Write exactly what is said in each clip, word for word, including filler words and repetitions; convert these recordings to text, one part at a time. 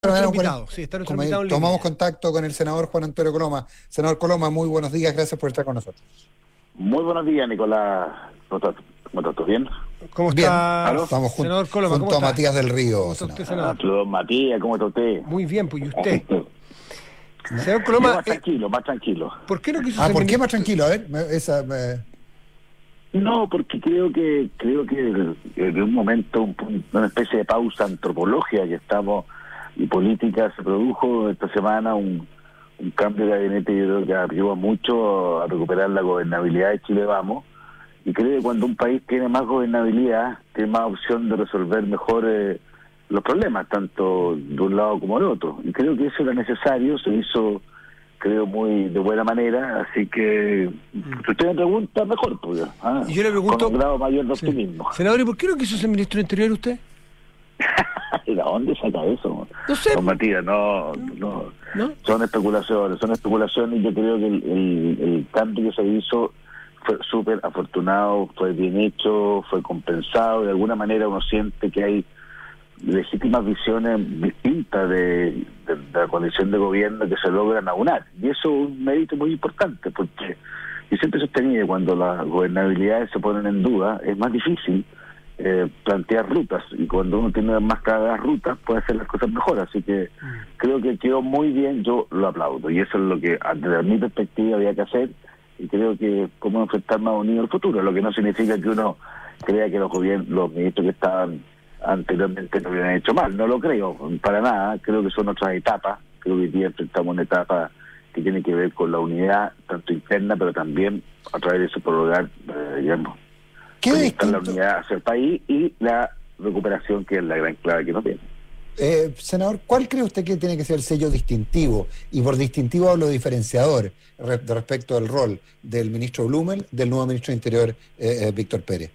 Nuestro Bueno, invitado, sí, está nuestro como invitado en tomamos línea. contacto con el senador Juan Antonio Coloma. Senador Coloma, muy buenos días, gracias por estar con nosotros. Muy buenos días, Nicolás. ¿Cómo estás? ¿Cómo estás? ¿Todo bien? ¿Cómo Bien, está, ¿Aló? estamos jun- senador Coloma? ¿Cómo junto a está? Matías del ¿Cómo Río, está usted, senador. Ah, senador? saludos, Matías. ¿Cómo está usted? Muy bien, pues, ¿y usted? Senador Yo Coloma, más eh, tranquilo, más tranquilo. ¿por qué no quiso Ah, ser ¿por qué más ministro? tranquilo? A ver, me- esa, me- No, porque creo que creo que en un momento, un pun- una especie de pausa antropológica que estamos y política se produjo esta semana un, un cambio de gabinete. Yo creo que ayuda mucho a recuperar la gobernabilidad de Chile Vamos. Y creo que cuando un país tiene más gobernabilidad, tiene más opción de resolver mejor eh, los problemas, tanto de un lado como del otro. Y creo que eso era necesario, se hizo, creo, muy de buena manera. Así que, si usted me pregunta, mejor, pues, ah, Y yo le pregunto- con un grado mayor de Sí. optimismo. Senador, ¿y por qué no quiso ser ministro del Interior usted? ¿De dónde saca eso? No sé. No, Matías, no, no. ¿No? Son especulaciones, son especulaciones y yo creo que el, el, el cambio que se hizo fue súper afortunado, fue bien hecho, fue compensado. De alguna manera uno siente que hay legítimas visiones distintas de, de, de la condición de gobierno que se logran aunar. Y eso es un mérito muy importante, porque yo siempre he sostenido que cuando las gobernabilidades se ponen en duda es más difícil eh, plantear rutas, y cuando uno tiene más claras rutas puede hacer las cosas mejor. Así que creo que quedó muy bien, yo lo aplaudo, y eso es lo que desde mi perspectiva había que hacer, y creo que cómo enfrentar más unido el futuro, lo que no significa que uno crea que los gobiernos, los ministros que estaban anteriormente no hubieran hecho mal, no lo creo, para nada. Creo que son otras etapas, creo que hoy día enfrentamos una etapa que tiene que ver con la unidad, tanto interna, pero también a través de eso prorrogar, eh, digamos, ¿qué proyectar la distinto? unidad hacia el país y la recuperación, que es la gran clave que nos viene. Eh, senador, ¿cuál cree usted que tiene que ser el sello distintivo? Y por distintivo hablo de diferenciador re- de respecto al rol del ministro Blumel, del nuevo ministro de Interior, eh, eh, Víctor Pérez.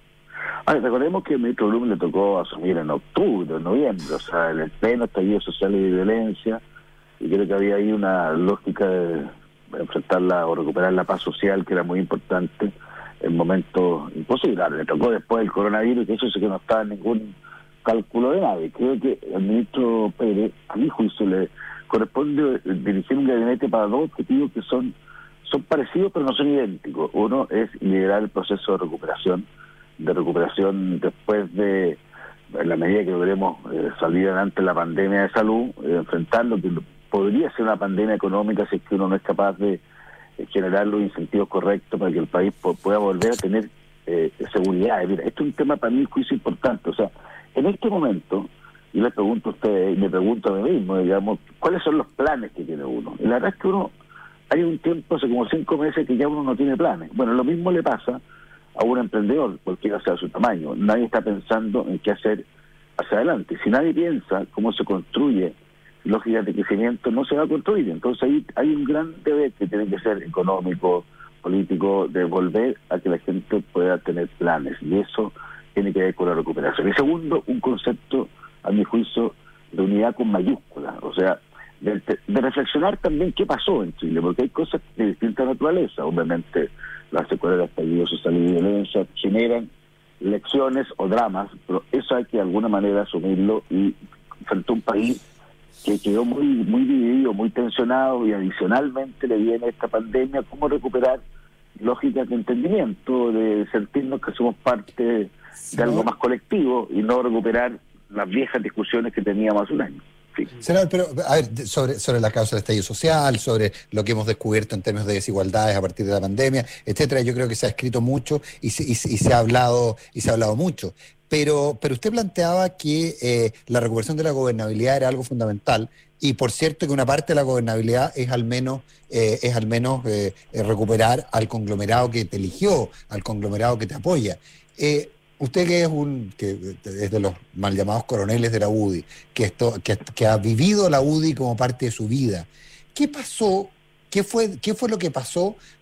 Ah, recordemos que el ministro Blum le tocó asumir en octubre, en noviembre, o sea, en el pleno estallido social y de violencia, y creo que había ahí una lógica de enfrentarla o recuperar la paz social, que era muy importante en momentos imposibles. Ahora, le tocó después el coronavirus, que eso sí que no estaba en ningún cálculo de nadie. Creo que el ministro Pérez, a mi juicio, le corresponde dirigir un gabinete para dos objetivos que son, son parecidos pero no son idénticos. Uno es liderar el proceso de recuperación, de recuperación después de, en la medida que logremos eh, salir adelante de la pandemia de salud, eh, enfrentar lo que podría ser una pandemia económica si es que uno no es capaz de eh, generar los incentivos correctos para que el país po- pueda volver a tener eh, seguridad. Mira, esto es un tema para mí, juicio, importante. O sea, en este momento, yo les pregunto a ustedes y me pregunto a mí mismo, digamos, ¿cuáles son los planes que tiene uno? Y la verdad es que uno, hay un tiempo, hace como cinco meses, que ya uno no tiene planes. Bueno, lo mismo le pasa a un emprendedor, cualquiera sea su tamaño. Nadie está pensando en qué hacer hacia adelante. Si nadie piensa cómo se construye lógicas de crecimiento, no se va a construir. Entonces ahí hay un gran deber que tiene que ser económico, político, de volver a que la gente pueda tener planes. Y eso tiene que ver con la recuperación. Y segundo, un concepto, a mi juicio, de unidad con mayúsculas. O sea, de, de reflexionar también qué pasó en Chile, porque hay cosas de distinta naturaleza. Obviamente, las secuelas de estallido social y violencia generan lecciones o dramas, pero eso hay que de alguna manera asumirlo, y frente a un país que quedó muy muy dividido, muy tensionado, y adicionalmente le viene esta pandemia, cómo recuperar lógicas de entendimiento, de sentirnos que somos parte de algo más colectivo y no recuperar las viejas discusiones que teníamos hace un año. Sí. Senador, pero a ver, de- sobre, sobre la causa del estallido social, sobre lo que hemos descubierto en términos de desigualdades a partir de la pandemia, etcétera, yo creo que se ha escrito mucho y se, y, se- y se ha hablado y se ha hablado mucho. Pero, pero usted planteaba que eh, la recuperación de la gobernabilidad era algo fundamental, y por cierto que una parte de la gobernabilidad es al menos eh, es al menos eh, eh, recuperar al conglomerado que te eligió, al conglomerado que te apoya. Eh, Usted, que es un que es de los mal llamados coroneles de la U D I, que esto que, que ha vivido la U D I como parte de su vida, ¿qué pasó? ¿Qué fue qué fue lo que pasó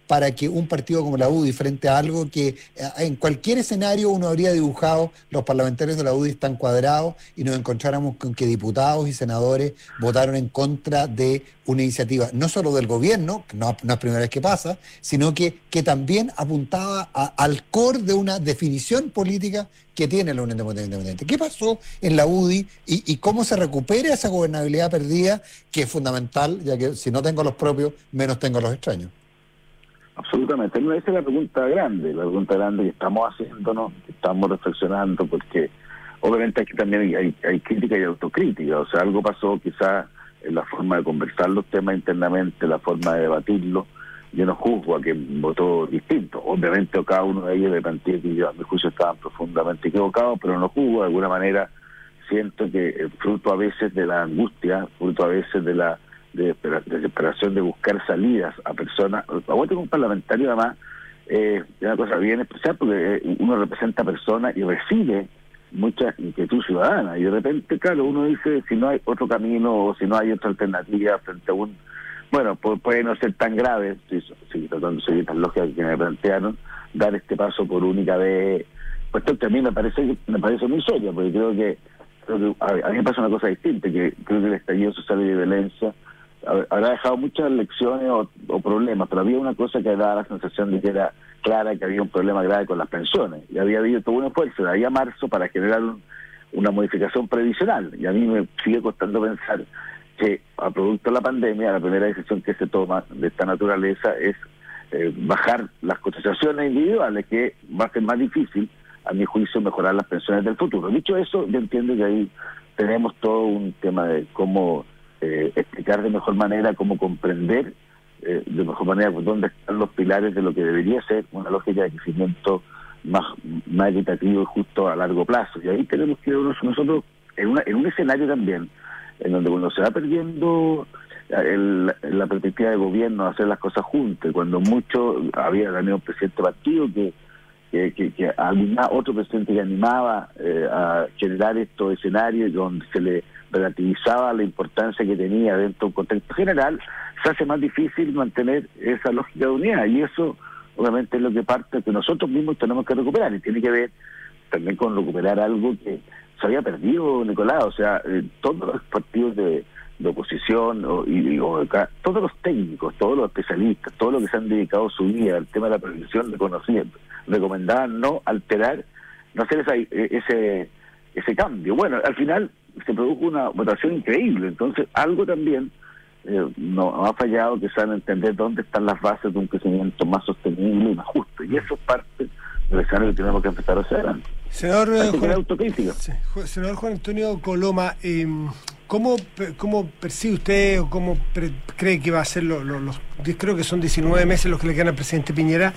para que un partido como la U D I, frente a algo que eh, en cualquier escenario uno habría dibujado, los parlamentarios de la U D I están cuadrados, y nos encontráramos con que diputados y senadores votaron en contra de una iniciativa, no solo del gobierno, que no, no es primera vez que pasa, sino que, que también apuntaba a, al core de una definición política que tiene la Unión Demócrata Independiente. ¿Qué pasó en la U D I y, y cómo se recupera esa gobernabilidad perdida, que es fundamental, ya que si no tengo los propios, menos tengo los extraños? Absolutamente. Esa es la pregunta grande, la pregunta grande que estamos haciéndonos, que estamos reflexionando, porque obviamente aquí también hay, hay, hay crítica y autocrítica. O sea, algo pasó quizás en la forma de conversar los temas internamente, la forma de debatirlo. Yo no juzgo a quien votó distinto. Obviamente cada uno de ellos de plantea que yo, a mi juicio, estaban profundamente equivocados, pero no juzgo. De alguna manera siento que fruto a veces de la angustia, fruto a veces de la de desesperación de buscar salidas a personas. A vos tengo un parlamentario además, eh, es una cosa bien especial, porque uno representa a personas y recibe mucha inquietud ciudadana, y de repente, claro, uno dice, si no hay otro camino o si no hay otra alternativa frente a un... Bueno, puede, puede no ser tan grave, si, si tratando de seguir tan lógica que me plantearon, dar este paso por única vez. Pues esto a mí me parece, me parece muy serio, porque creo que, creo que a, a mí me pasa una cosa distinta, que creo que el estallido social y de violencia habrá dejado muchas lecciones o, o problemas, pero había una cosa que daba la sensación de que era clara, que había un problema grave con las pensiones, y había habido todo un esfuerzo de ahí a marzo para generar un, una modificación previsional, y a mí me sigue costando pensar que a producto de la pandemia la primera decisión que se toma de esta naturaleza es eh, bajar las cotizaciones individuales, que va a ser más difícil, a mi juicio, mejorar las pensiones del futuro. Dicho eso, yo entiendo que ahí tenemos todo un tema de cómo Eh, explicar de mejor manera, cómo comprender eh, de mejor manera pues, dónde están los pilares de lo que debería ser una lógica de crecimiento más, más equitativo y justo a largo plazo. Y ahí tenemos que nosotros, en, una, en un escenario también, en donde cuando se va perdiendo el, la perspectiva de gobierno, hacer las cosas juntas, cuando mucho había también un presidente de partido que que, que, que animaba, otro presidente que animaba eh, a generar estos escenarios donde se le relativizaba la importancia que tenía dentro de un contexto general, se hace más difícil mantener esa lógica de unidad, y eso obviamente es lo que parte que nosotros mismos tenemos que recuperar, y tiene que ver también con recuperar algo que se había perdido, Nicolás. O sea, eh, todos los partidos de, de oposición o, y, o acá, todos los técnicos, todos los especialistas, todos los que se han dedicado su vida al tema de la prevención de conocimiento, recomendaban no alterar, no hacer esa, ese ese cambio. Bueno, al final se produjo una votación increíble, entonces algo también eh, no ha fallado, que saben entender dónde están las bases de un crecimiento más sostenible y más justo, y eso es parte del escenario que tenemos que empezar hacia adelante. Senador, Hay que Juan, autocrítica. sí, senador Juan Antonio Coloma, eh, ¿cómo, ¿cómo percibe usted o cómo pre, cree que va a ser lo, lo, los, creo que son diecinueve meses los que le quedan al presidente Piñera,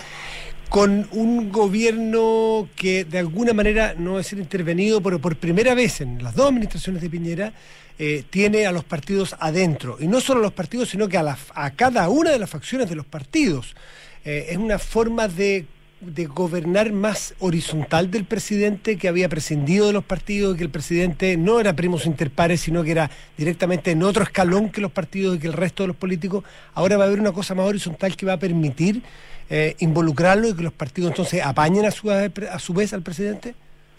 con un gobierno que de alguna manera, no va a ser intervenido, pero por primera vez en las dos administraciones de Piñera, eh, tiene a los partidos adentro, y no solo a los partidos, sino que a, la, a cada una de las facciones de los partidos? Eh, es una forma de de gobernar más horizontal del presidente, que había prescindido de los partidos, que el presidente no era primus inter pares, sino que era directamente en otro escalón que los partidos y que el resto de los políticos. Ahora va a haber una cosa más horizontal que va a permitir eh, involucrarlo y que los partidos entonces apañen a su, a su vez al presidente.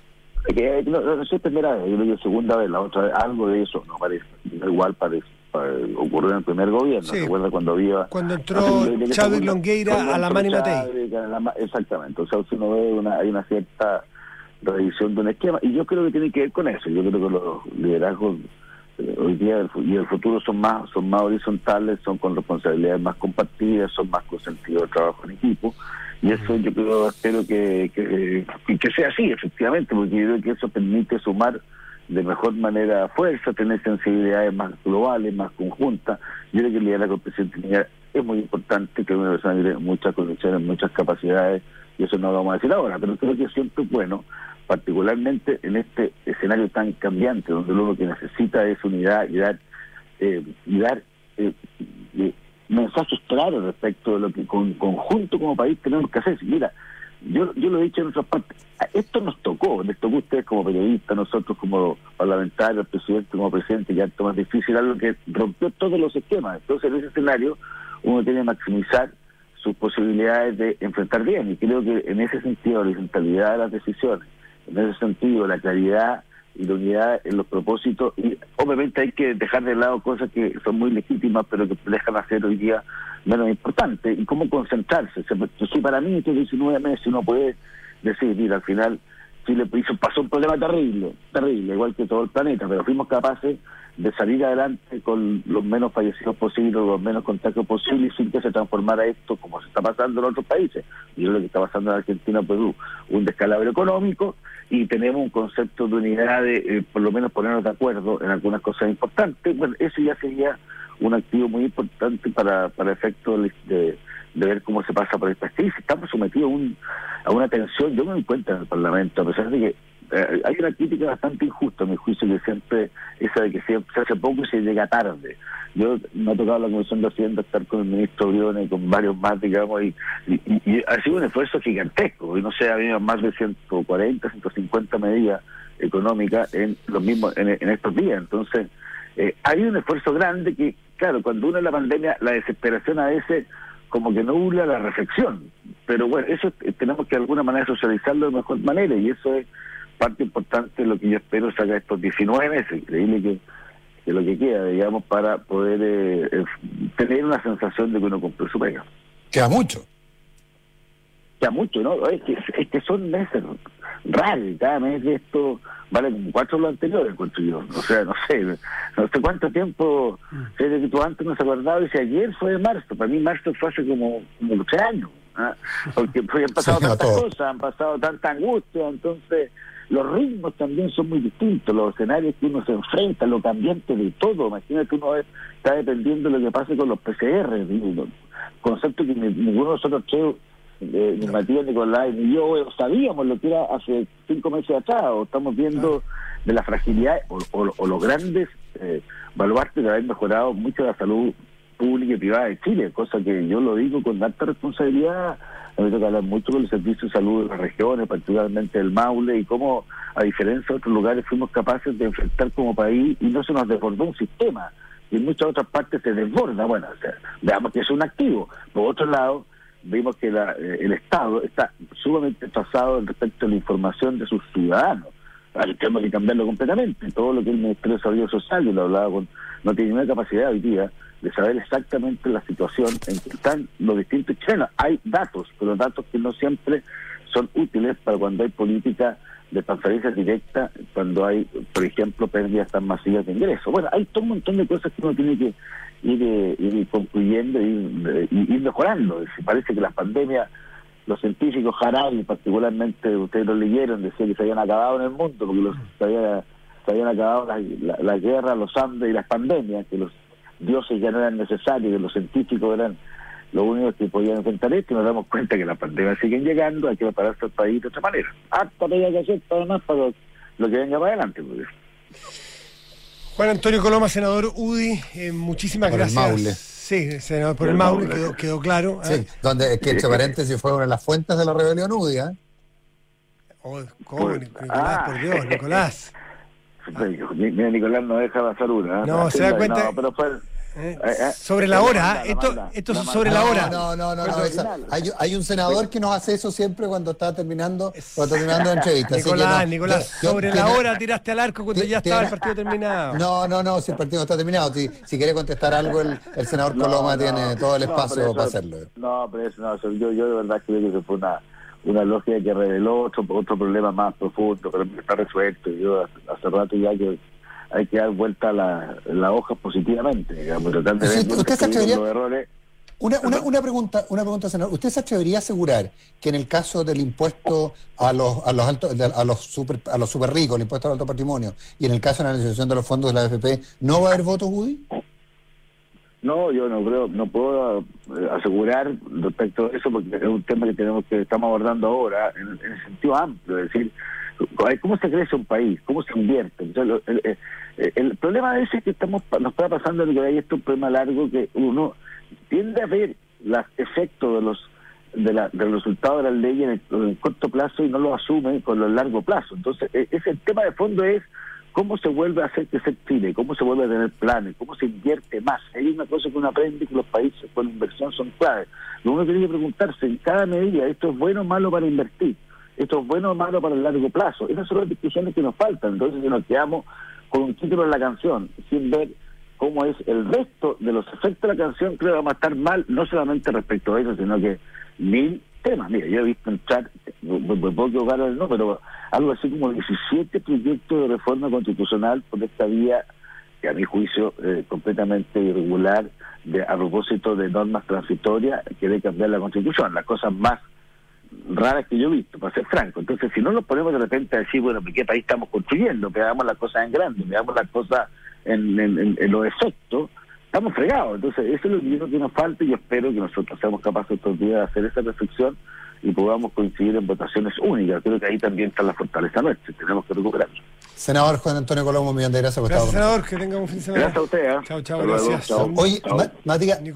Que, no, no sé, primera vez, yo lo digo segunda vez, la otra vez, algo de eso no parece, igual parece. Ocurrió en el primer gobierno, sí. ¿se acuerda cuando había... Cuando entró Chávez Longueira a la Mani Matei. Exactamente, o sea, si uno ve, una, hay una cierta revisión de un esquema, y yo creo que tiene que ver con eso. Yo creo que los liderazgos eh, hoy día y el futuro son más son más horizontales, son con responsabilidades más compartidas, son más con sentido de trabajo en equipo, y eso yo creo, espero que, que, que, que sea así, efectivamente, porque yo creo que eso permite sumar de mejor manera fuerza, tener sensibilidades más globales, más conjuntas. Yo creo que el liderazgo del presidente Piñera es muy importante, que una persona tiene muchas condiciones, muchas capacidades, y eso no lo vamos a decir ahora, pero creo que siempre es bueno, particularmente en este escenario tan cambiante, donde lo que necesita es unidad y dar, eh, y dar eh, eh, mensajes claros respecto de lo que con conjunto como país tenemos que hacer. Mira, Yo, yo lo he dicho en otras partes, esto nos tocó, les tocó a ustedes como periodistas, nosotros como parlamentarios, el presidente como presidente, ya es más difícil, algo que rompió todos los esquemas. Entonces, en ese escenario, uno tiene que maximizar sus posibilidades de enfrentar bien. Y creo que en ese sentido, la horizontalidad de las decisiones, en ese sentido, la claridad y la unidad en los propósitos, y obviamente hay que dejar de lado cosas que son muy legítimas, pero que dejan hacer hoy día menos importantes, y cómo concentrarse. Si para mí estos diecinueve meses uno puede decir, mira, al final Chile hizo, pasó un problema terrible, terrible, igual que todo el planeta, pero fuimos capaces de salir adelante con los menos fallecidos posibles, los menos contagios posibles, sin que se transformara esto, como se está pasando en otros países, y es lo que está pasando en Argentina, Perú, un descalabro económico, y tenemos un concepto de unidad de, eh, por lo menos ponernos de acuerdo en algunas cosas importantes. Bueno, eso ya sería un activo muy importante para, para efectos de, de, de ver cómo se pasa por esta crisis. Estamos sometidos a, un, a una tensión, yo me doy cuenta en el Parlamento, a pesar de que eh, hay una crítica bastante injusta, a mi juicio, que siempre, esa de que se, se hace poco y se llega tarde. Yo me ha tocado la Comisión de Hacienda estar con el ministro Briones y con varios más, digamos, y, y, y ha sido un esfuerzo gigantesco, y no sé, ha habido más de ciento cuarenta, ciento cincuenta medidas económicas en los mismos en, en estos días. Entonces, eh, hay un esfuerzo grande que, claro, cuando uno en la pandemia, la desesperación a veces como que nubla la reflexión, pero bueno, eso eh, tenemos que de alguna manera socializarlo de mejor manera, y eso es parte importante de lo que yo espero sacar estos diecinueve meses, increíble que, que lo que queda, digamos, para poder eh, eh, tener una sensación de que uno cumplió su pega. Queda mucho. Queda mucho, ¿no? Es que, es que son meses raros, cada mes de esto vale como cuatro de los anteriores, encuentro yo. O sea, no sé, no sé cuánto tiempo, desde que tú antes no se acordaba, y si ayer fue de marzo, para mí marzo fue hace como, como tres años, ¿eh? Porque, porque han pasado sí, tantas todo. cosas, han pasado tanta angustia, entonces los ritmos también son muy distintos, los escenarios que uno se enfrenta, lo cambiante de todo. Imagínate, uno está dependiendo de lo que pase con los P C R, digo, concepto que ninguno de nosotros creo, eh, ni Matías, Nicolás, ni yo eh, sabíamos lo que era hace cinco meses atrás, o estamos viendo de la fragilidad o, o, o los grandes eh, baluartes de haber mejorado mucho la salud pública y privada de Chile, cosa que yo lo digo con alta responsabilidad. Me toca hablar mucho con el Servicio de Salud de las regiones, particularmente del Maule, y cómo, a diferencia de otros lugares, fuimos capaces de enfrentar como país y no se nos desbordó un sistema, y en muchas otras partes se desborda. Bueno, o sea, veamos que es un activo. Por otro lado, vimos que la, eh, el Estado está sumamente atrasado respecto a la información de sus ciudadanos. Ahora tenemos que cambiarlo completamente. Todo lo que el Ministerio de Desarrollo Social, yo lo hablaba con, no tiene ninguna capacidad hoy día de saber exactamente la situación en que están los distintos chilenos. Hay datos, pero datos que no siempre son útiles para cuando hay política de transferencia directa, cuando hay, por ejemplo, pérdidas tan masivas de ingresos. Bueno, hay todo un montón de cosas que uno tiene que ir, eh, ir concluyendo y ir, ir, ir mejorando. Si parece que las pandemias, los científicos, Harari particularmente, ustedes lo leyeron, decían que se habían acabado en el mundo, porque los, se, había, se habían acabado las la, la guerras, los hambre y las pandemias, que los dioses ya no eran necesarios, que los científicos eran los únicos que podían enfrentar esto, y nos damos cuenta que las pandemias siguen llegando, hay que prepararse al país de otra manera. Hasta pega que hacer para más para lo, lo que venga para adelante. Pues. Juan Antonio Coloma, senador U D I, eh, muchísimas por gracias. El Maule. Sí, senador por el, el Maule, Maule. Quedó, quedó claro. Sí, ¿eh? Donde, que entre paréntesis fue una de las fuentes de la rebelión U D I, ¿eh? Oh, ¿cómo, Nicolás? Ah. Por Dios, Nicolás. Mira, Nicolás no deja pasar una. No, no se da cuenta. No, pero fue... Eh, eh, sobre la hora, eh, esto, manda, esto es sobre la hora. No, no, no, no, no esa, hay, hay un senador que nos hace eso siempre cuando está terminando, cuando está terminando la entrevista. Nicolás, así que no, Nicolás, yo, sobre yo, la tiene, hora tiraste al arco cuando ya estaba el partido terminado. No, no, no, si el partido está terminado. Si, si quiere contestar algo, el, el senador no, Coloma no, tiene todo el espacio no, para hacerlo. No, pero eso no, yo, yo de verdad creo que eso fue una, una lógica que reveló otro, otro problema más profundo, pero está resuelto. Yo hace rato ya que hay que dar vuelta a la, la hoja positivamente, digamos, tratar de ver ¿Usted se atrevería, los errores. Una, una, una pregunta, una pregunta, senador. ¿Usted se atrevería a asegurar que en el caso del impuesto a los a los altos, a los super a los super ricos, el impuesto al alto patrimonio, y en el caso de la negociación de los fondos de la A F P, no va a haber votos U D I? No, yo no creo, no puedo asegurar respecto a eso, porque es un tema que tenemos que estamos abordando ahora en, en el sentido amplio, es decir, ¿cómo se crece un país? ¿Cómo se invierte? Entonces, el, el, el problema ese es que estamos nos está pasando que hay esto un problema largo que uno tiende a ver los efectos de los de la, del resultado de la ley en el, en el corto plazo y no lo asume con el largo plazo. Entonces, ese el tema de fondo es ¿cómo se vuelve a hacer crecer Chile? ¿Cómo se vuelve a tener planes? ¿Cómo se invierte más? Hay una cosa que uno aprende que los países con inversión son claves. Lo uno tiene que preguntarse en cada medida, ¿esto es bueno o malo para invertir? ¿Esto es bueno o malo para el largo plazo? Esas son las discusiones que nos faltan. Entonces, si nos quedamos con un título en la canción, sin ver cómo es el resto de los efectos de la canción, creo que vamos a estar mal, no solamente respecto a eso, sino que mil temas. Mira, yo he visto entrar, me puedo equivocar el no, pero algo así como diecisiete proyectos de reforma constitucional por esta vía, que a mi juicio eh, completamente irregular, de, a propósito de normas transitorias que debe cambiar la Constitución, las cosas más raras que yo he visto, para ser franco. Entonces, si no nos ponemos de repente a decir, bueno, ¿qué país estamos construyendo? Veamos las cosas en grande, veamos las cosas en, en, en, en los efectos, estamos fregados. Entonces, eso es lo que yo creo que nos falta, y yo espero que nosotros seamos capaces estos días de hacer esa reflexión y podamos coincidir en votaciones únicas. Creo que ahí también está la fortaleza nuestra, tenemos que recuperarlo. Senador Juan Antonio Colombo, un millón de gracias por estar con Gracias, nosotros. senador, que tenga un fin de semana. Gracias a usted. ¿eh? Chao, chao, Hasta luego. gracias. Chao. Oye, Chao. Ma- Matías,